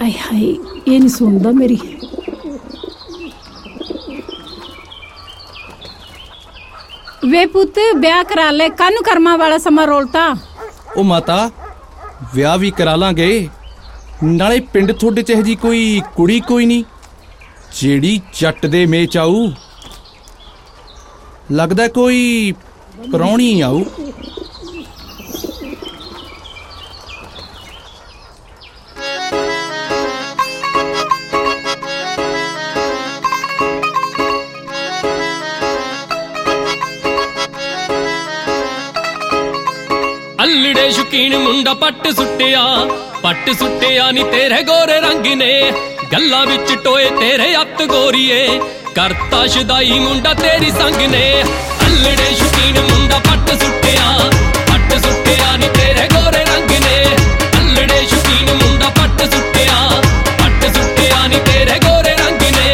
ਆਏ ਹਾਏ, ਇਹ ਨਹੀਂ ਸੁਣਦਾ ਮੇਰੀ। ਵੇ ਪੁੱਤ, ਵਿਆਹ ਕਰਾ ਲੈ, ਕਾਹਨੂੰ ਕਰਮਾਂ ਵਾਲਾ ਸਮਾਂ ਰੋਲਤਾ। ਉਹ ਮਾਤਾ, ਵਿਆਹ ਵੀ ਕਰਾ ਲਾਂਗੇ, ਨਾਲੇ ਪਿੰਡ ਤੁਹਾਡੇ ਚ ਇਹੋ ਜਿਹੀ ਕੋਈ ਕੁੜੀ ਕੋਈ ਨਹੀਂ ਜਿਹੜੀ ਜੱਟ ਦੇ ਮੇਚ ਆਊ? ਲੱਗਦਾ ਕੋਈ ਪ੍ਰਾਹੁਣੀ ਆਊ। ਅੱਲੜੇ ਸ਼ੌਕੀਨ ਮੁੰਡਾ ਪੱਟ ਸੁੱਟਿਆ ਨੀ ਤੇਰੇ ਗੋਰੇ ਰੰਗ ਨੇ, ਗੱਲਾਂ ਵਿੱਚ ਟੋਏ ਤੇਰੇ ਅੱਤ ਗੋਰੀਏ, ਕਰਤਾ ਸ਼ਦਾਈ ਮੁੰਡਾ ਤੇਰੀ ਸੰਗ ਨੇ। ਅੱਲੜੇ ਸ਼ੌਕੀਨ ਮੁੰਡਾ ਪੱਟ ਸੁੱਟਿਆ ਨੀ ਤੇਰੇ ਗੋਰੇ ਰੰਗ ਨੇ, ਅੱਲੜੇ ਸ਼ੌਕੀਨ ਮੁੰਡਾ ਪੱਟ ਸੁੱਟਿਆ ਨੀ ਤੇਰੇ ਗੋਰੇ ਰੰਗ ਨੇ।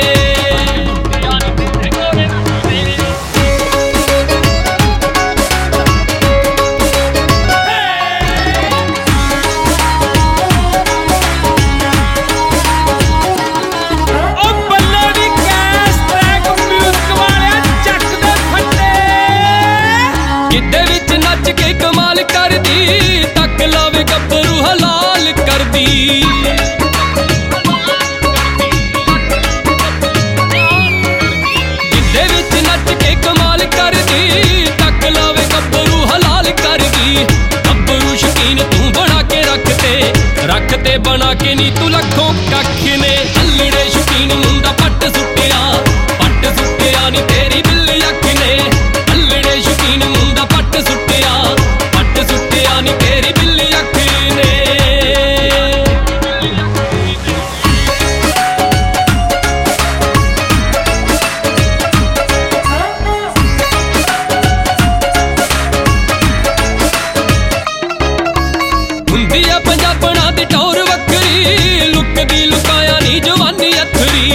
ਗਿੱਧੇ ਵਿੱਚ ਨੱਚ ਕੇ ਕਮਾਲ ਕਰਦੀ, ਤੱਕ ਲਾਵੇ ਗੱਭਰੂ ਹਲਾਲ ਕਰਦੀ। ਗਿੱਧੇ ਵਿੱਚ ਨੱਚ ਕੇ ਕਮਾਲ ਕਰਦੀ, ਤੱਕ ਲਾਵੇ ਗੱਭਰੂ ਹਲਾਲ ਕਰਦੀ। ਗੱਭਰੂ ਸ਼ੌਕੀਨ ਤੂੰ ਬਣਾ ਕੇ ਰੱਖਤੇ ਬਣਾ ਕੇ ਨੀ ਤੂੰ ਲੱਖੋਂ ਕੱਖ ਨੇ। ਅੱਲੜੇ ਸ਼ੌਕੀਨ ਮੁੰਡਾ ਪੱਟ ਸੁੱਟਿਆ ਨੀ ਤੇਰੀ ਬਿੱਲੀ ਅੱਖ ਨੇ। ਅੱਲੜੇ ਸ਼ੌਕੀਨ ਮੁੰਡਾ ਪੱਟ ਸੁੱਟਿਆ ਨੀ ਤੇਰੀ ਬਿੱਲੀ ਅੱਖ ਨੇ। ਹੁੰਦੀ ਆ ਪੰਜਾਬਣਾ ਦੀ ਟੌਰ ਵੱਖਰੀ, ਲੁੱਕਦੀ ਲੁਕਾਇਆ ਨੀ ਜਵਾਨੀ ਅੱਥਰੀ।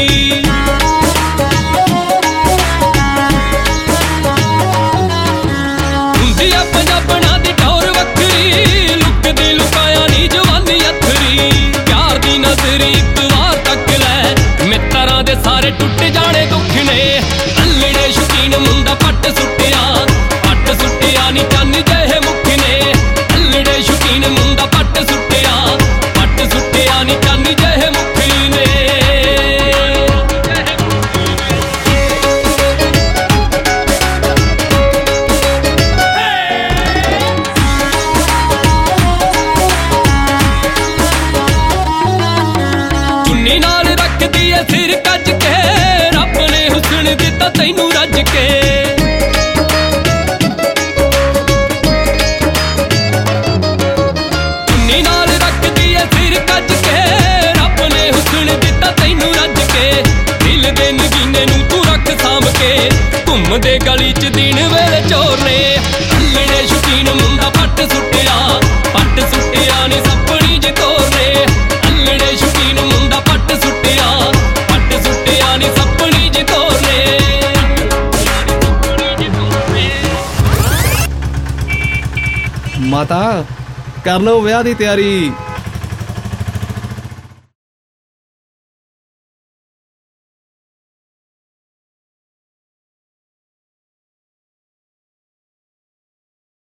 ਪੰਜਾਬਣਾ ਦੀ ਟੌਰ ਵੱਖਰੀ, ਲੁੱਕਦੀ ਲੁਕਾਇਆ ਨੀ ਜਵਾਨੀ ਅੱਥਰੀ। ਪਿਆਰ ਦੀ ਨਜ਼ਰੀ ਇੱਕ ਵਾਰ ਤੱਕ ਲੈ, ਮਿੱਤਰਾਂ ਦੇ ਸਾਰੇ ਟੁੱਟ ਜਾਣੇ ਦੁੱਖ ਨੇ। ਅੱਲੜੇ ਸ਼ੌਕੀਨ ਮੁੰਡਾ ਪੱਟ ਸੁੱਟਿਆ ਨੀ ਚੰਨ ਜਿਹੇ ਮੁੱਖ ਨੇ। ਅੱਲੜੇ ਸ਼ੌਕੀਨ ਮੁੰਡਾ ਪੱਟ ਸੁੱਟਿਆ ਨੀ ਚੰਨ ਜਿਹੇ ਮੁੱਖ ਨੇ। ਚੁੰਨੀ ਨਾਲ ਰੱਖਦੀ ਐ ਸਿਰ ਕੱਜ ਕੇ, ਰੱਬ ਨੇ ਹੁਸਨ ਦਿੱਤਾ ਤੈਨੂੰ ਰੱਜ ਕੇ। ਚੁੰਨੀ ਨਾਲ ਰੱਖਦੀ ਐ ਸਿਰ ਕੱਜ ਕੇ, ਰੱਬ ਨੇ ਹੁਸਨ ਦਿੱਤਾ ਤੈਨੂੰ ਰੱਜ ਕੇ। ਦਿਲ ਦੇ ਨਗੀਨੇ ਨੂੰ ਤੂੰ ਰੱਖ ਸਾਂਭ ਕੇ, ਘੁੰਮਦੇ ਗਲੀ ਚ ਦਿਨ ਵੇਲੇ ਚੋਰ ਨੇ। ਅੱਲੜੇ ਸ਼ੌਕੀਨ ਮੁੰਡਾ ਪੱਟ ਸੁੱਟਿਆ ਨੀ ਸੱਪਣੀ ਜੀ ਤੋਰ ਨੇ। ਅੱਲੜੇ ਸ਼ੌਕੀਨ ਮੁੰਡਾ ਪੱਟ ਸੁੱਟਿਆ ਨੀ ਸੱਪਣੀ ਜੀ ਤੋਰ ਨੇ। ਮਾਤਾ, ਕਰ ਲਓ ਵਿਆਹ ਦੀ ਤਿਆਰੀ।